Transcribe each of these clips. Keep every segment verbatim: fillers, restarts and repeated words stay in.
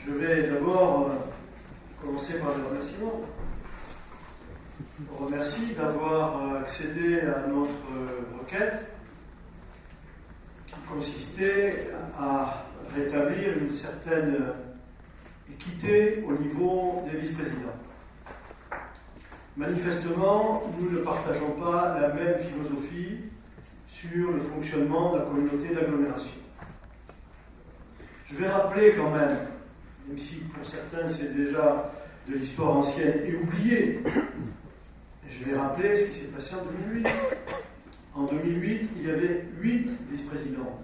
Je vais d'abord commencer par les remerciements. Je vous remercie d'avoir accédé à notre requête qui consistait à rétablir une certaine équité au niveau des vice-présidents. Manifestement, nous ne partageons pas la même philosophie sur le fonctionnement de la communauté d'agglomération. Je vais rappeler quand même, même si pour certains c'est déjà de l'histoire ancienne et oubliée, je vais rappeler ce qui s'est passé en deux mille huit. En deux mille huit, il y avait huit vice-présidents,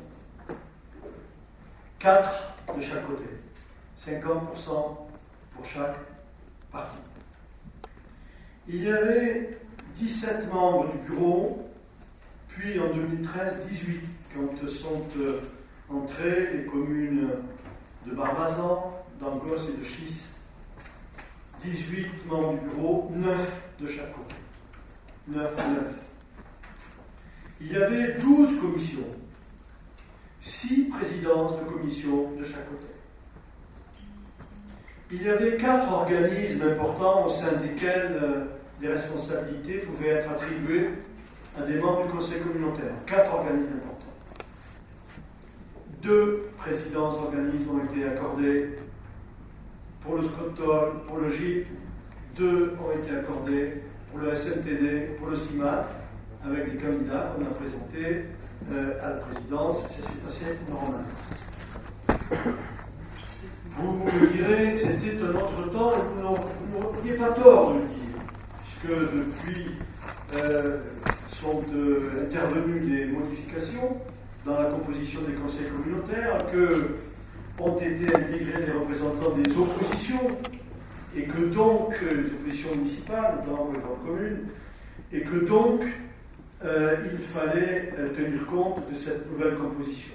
quatre de chaque côté, cinquante pour cent pour chaque parti. Il y avait dix-sept membres du bureau, puis en deux mille treize, dix-huit, quand sont entrées les communes de Barbazan, d'Angos et de Chis. dix-huit membres du bureau, neuf de chaque côté. neuf, neuf. Il y avait douze commissions, six présidences de commissions de chaque côté. Il y avait quatre organismes importants au sein desquels euh, des responsabilités pouvaient être attribuées à des membres du conseil communautaire. Quatre organismes importants. Deux présidences d'organismes ont été accordées pour le Scotol, pour le G I P. Deux ont été accordées pour le S M T D, pour le C I M A T, avec les candidats qu'on a présentés euh, à la présidence. Ça s'est passé normalement. Vous me direz, c'était un autre temps, et vous n'auriez pas tort de le dire, puisque depuis euh, sont euh, intervenues des modifications dans la composition des conseils communautaires, que ont été intégrés des représentants des oppositions, et que donc, les oppositions municipales, dans les grandes communes, et que donc, euh, il fallait euh, tenir compte de cette nouvelle composition.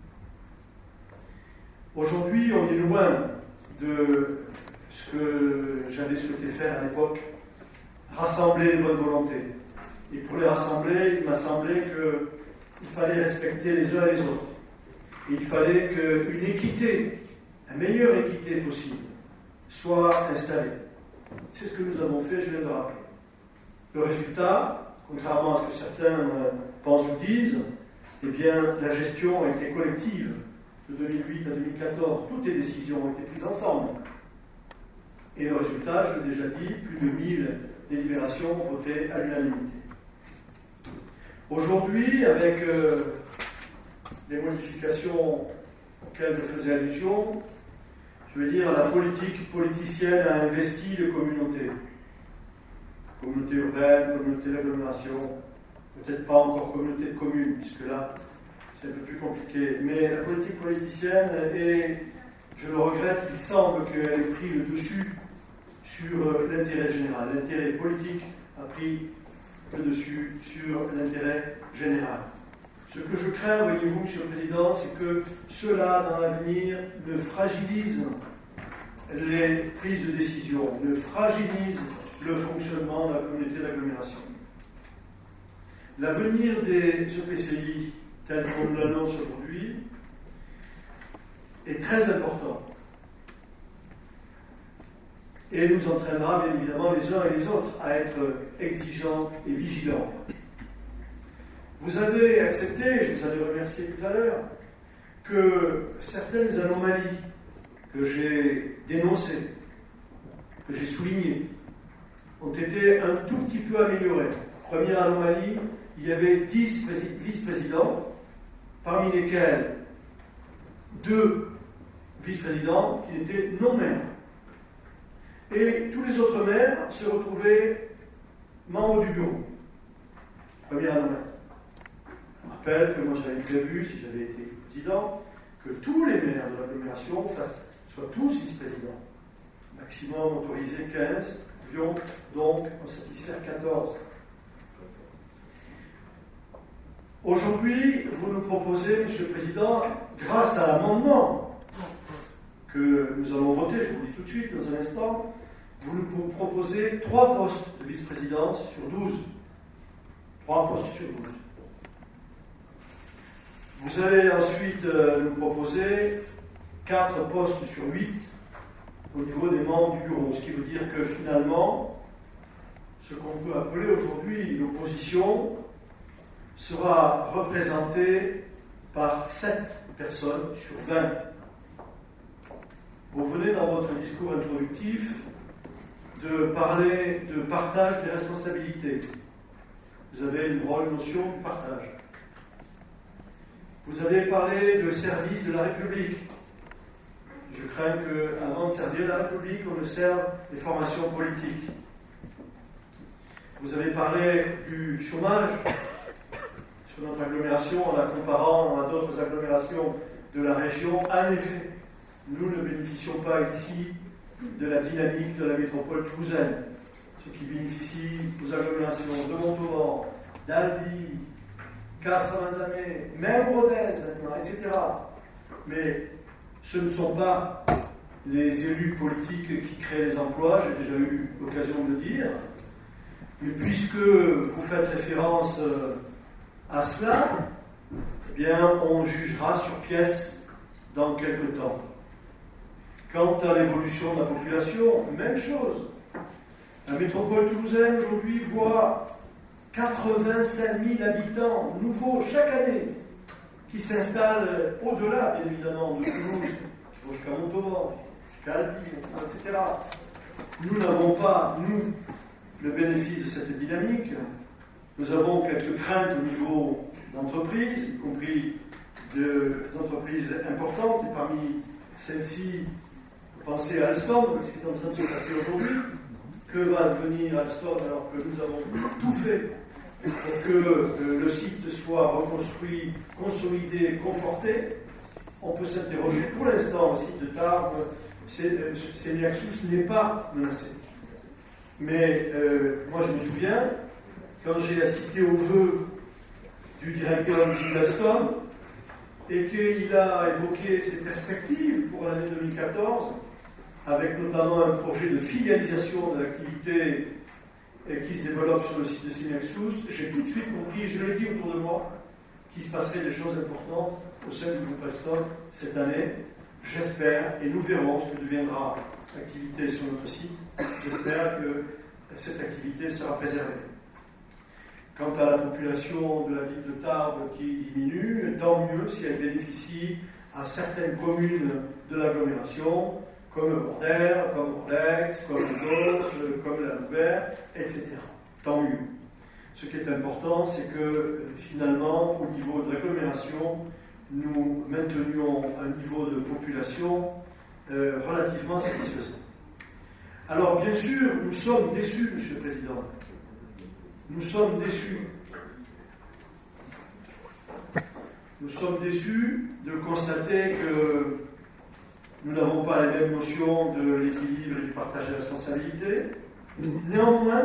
Aujourd'hui, on est loin de ce que j'avais souhaité faire à l'époque, rassembler les bonnes volontés. Et pour les rassembler, il m'a semblé qu'il fallait respecter les uns les autres. Et il fallait qu'une équité, la meilleure équité possible, soit installée. C'est ce que nous avons fait, je viens de rappeler. Le résultat, contrairement à ce que certains pensent ou disent, eh bien, la gestion a été collective. De deux mille huit à deux mille quatorze, toutes les décisions ont été prises ensemble. Et le résultat, je l'ai déjà dit, plus de mille délibérations votées à l'unanimité. Aujourd'hui, avec euh, les modifications auxquelles je faisais allusion, je veux dire, la politique politicienne a investi les communautés. Communauté urbaine, communauté d'agglomération, peut-être pas encore communauté de communes, puisque là, c'est un peu plus compliqué. Mais la politique politicienne, et je le regrette, il semble qu'elle ait pris le dessus sur l'intérêt général. L'intérêt politique a pris le dessus sur l'intérêt général. Ce que je crains, voyez-vous, Monsieur le Président, c'est que cela, dans l'avenir, ne fragilise les prises de décision, ne fragilise le fonctionnement de la communauté d'agglomération. L'avenir des E P C I, tel qu'on l'annonce aujourd'hui, est très important et nous entraînera bien évidemment les uns et les autres à être exigeants et vigilants. Vous avez accepté, je vous avais remercié tout à l'heure, que certaines anomalies que j'ai dénoncées, que j'ai soulignées, ont été un tout petit peu améliorées. Première anomalie, il y avait dix vice-présidents, parmi lesquels deux vice-présidents qui étaient non-maires. Et tous les autres maires se retrouvaient membres du bureau. Première anomalie. Je rappelle que moi j'avais prévu, si j'avais été président, que tous les maires de l'agglomération soient tous vice-présidents. Maximum autorisé quinze, nous pouvions donc en satisfaire quatorze. Aujourd'hui, vous nous proposez, Monsieur le Président, grâce à l'amendement que nous allons voter, je vous le dis tout de suite, dans un instant, vous nous proposez trois postes de vice-présidence sur douze. Trois postes sur douze. Vous allez ensuite euh, nous proposer quatre postes sur huit au niveau des membres du bureau. Ce qui veut dire que finalement, ce qu'on peut appeler aujourd'hui l'opposition sera représentée par sept personnes sur vingt. Vous venez dans votre discours introductif de parler de partage des responsabilités. Vous avez une grande notion du partage. Vous avez parlé de service de la République. Je crains qu'avant de servir la République, on ne serve les formations politiques. Vous avez parlé du chômage sur notre agglomération en la comparant à d'autres agglomérations de la région. En effet, nous ne bénéficions pas ici de la dynamique de la métropole toulousaine. Ceux qui bénéficient aux agglomérations de Montauban, d'Albi, Castres-Mazamet, même Rodez maintenant, et cetera. Mais ce ne sont pas les élus politiques qui créent les emplois, j'ai déjà eu l'occasion de le dire. Mais puisque vous faites référence à cela, eh bien, on jugera sur pièce dans quelque temps. Quant à l'évolution de la population, même chose. La métropole toulousaine aujourd'hui voit quatre-vingt-cinq mille habitants nouveaux chaque année qui s'installent au-delà, bien évidemment, de Toulouse, qui vont jusqu'à Montauban, jusqu'à Albi, et cetera. Nous n'avons pas, nous, le bénéfice de cette dynamique. Nous avons quelques craintes au niveau d'entreprises, y compris d'entreprises importantes, et parmi celles-ci, pensez à Alstom, ce qui est en train de se passer aujourd'hui. Que va devenir Alstom alors que nous avons tout fait pour que euh, le site soit reconstruit, consolidé, conforté? On peut s'interroger. Pour l'instant, le site de Tarbes, Cemeaxus n'est pas menacé. Mais euh, moi, je me souviens, quand j'ai assisté au vœu du directeur d'Alstom et qu'il a évoqué ses perspectives pour l'année deux mille quatorze, avec notamment un projet de filialisation de l'activité qui se développe sur le site de Cemeaxus, j'ai tout de suite compris, je l'ai dit autour de moi, qu'il se passerait des choses importantes au sein du groupe Alstom cette année. J'espère, et nous verrons ce que deviendra l'activité sur notre site, j'espère que cette activité sera préservée. Quant à la population de la ville de Tarbes qui diminue, tant mieux si elle bénéficie à certaines communes de l'agglomération, comme Bordère, comme Orlex, comme d'autres, comme la Loubert, et cetera. Tant mieux. Ce qui est important, c'est que finalement, au niveau de l'agglomération, nous maintenions un niveau de population euh, relativement satisfaisant. Alors, bien sûr, nous sommes déçus, Monsieur le Président. Nous sommes déçus. Nous sommes déçus de constater que nous n'avons pas les mêmes notions de l'équilibre et du partage des responsabilités. Néanmoins,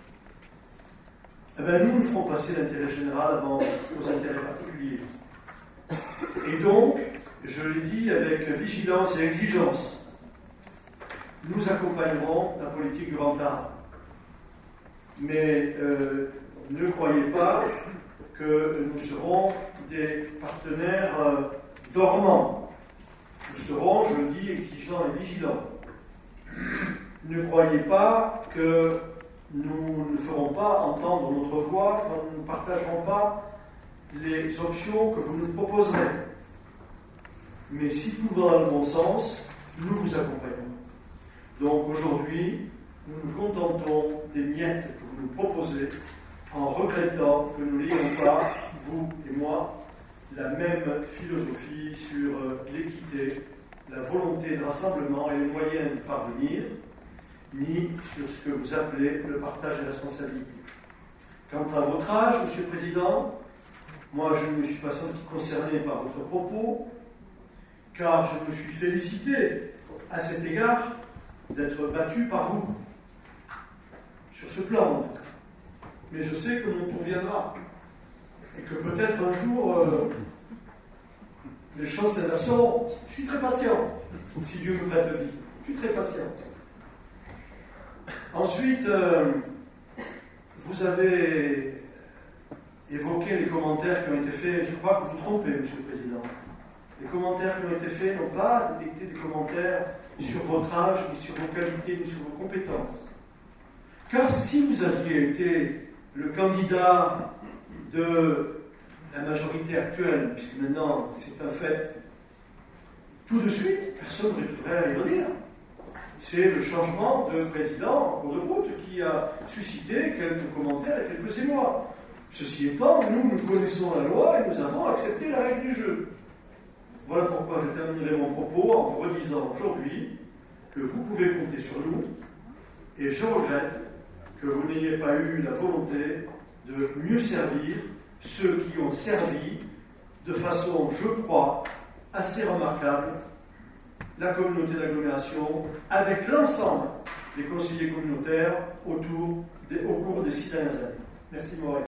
eh bien, nous nous ferons passer l'intérêt général avant nos intérêts particuliers. Et donc, je l'ai dit avec vigilance et exigence, nous accompagnerons la politique du Grand Tarbes. Mais euh, ne croyez pas que nous serons des partenaires euh, dormants. Nous serons, je le dis, exigeants et vigilants. Ne croyez pas que nous ne ferons pas entendre notre voix quand nous ne partagerons pas les options que vous nous proposerez. Mais si tout va dans le bon sens, nous vous accompagnons. Donc aujourd'hui, nous nous contentons des miettes que vous nous proposez en regrettant que nous n'ayons pas, vous et moi, la même philosophie sur l'équité, la volonté de rassemblement et les moyens de parvenir, ni sur ce que vous appelez le partage des responsabilités. Quant à votre âge, Monsieur le Président, moi je ne me suis pas senti concerné par votre propos, car je me suis félicité à cet égard d'être battu par vous, sur ce plan. Mais je sais que mon tour viendra, et que peut-être un jour, euh, les choses s'inverseront. Je suis très patient, si Dieu me prête vie. Je suis très patient. Ensuite, euh, vous avez évoqué les commentaires qui ont été faits. Je crois que vous vous trompez, Monsieur le Président. Les commentaires qui ont été faits n'ont pas été des commentaires sur votre âge, ni sur vos qualités, ni sur vos compétences. Car si vous aviez été le candidat de la majorité actuelle, puisque maintenant c'est un fait, tout de suite, personne ne devrait rien dire. C'est le changement de président en cours de route qui a suscité quelques commentaires et quelques émois. Ceci étant, nous, nous connaissons la loi et nous avons accepté la règle du jeu. Voilà pourquoi je terminerai mon propos en vous redisant aujourd'hui que vous pouvez compter sur nous, et je regrette que vous n'ayez pas eu la volonté de mieux servir ceux qui ont servi de façon, je crois, assez remarquable la communauté d'agglomération avec l'ensemble des conseillers communautaires autour des, au cours des six dernières années. Merci Maurice.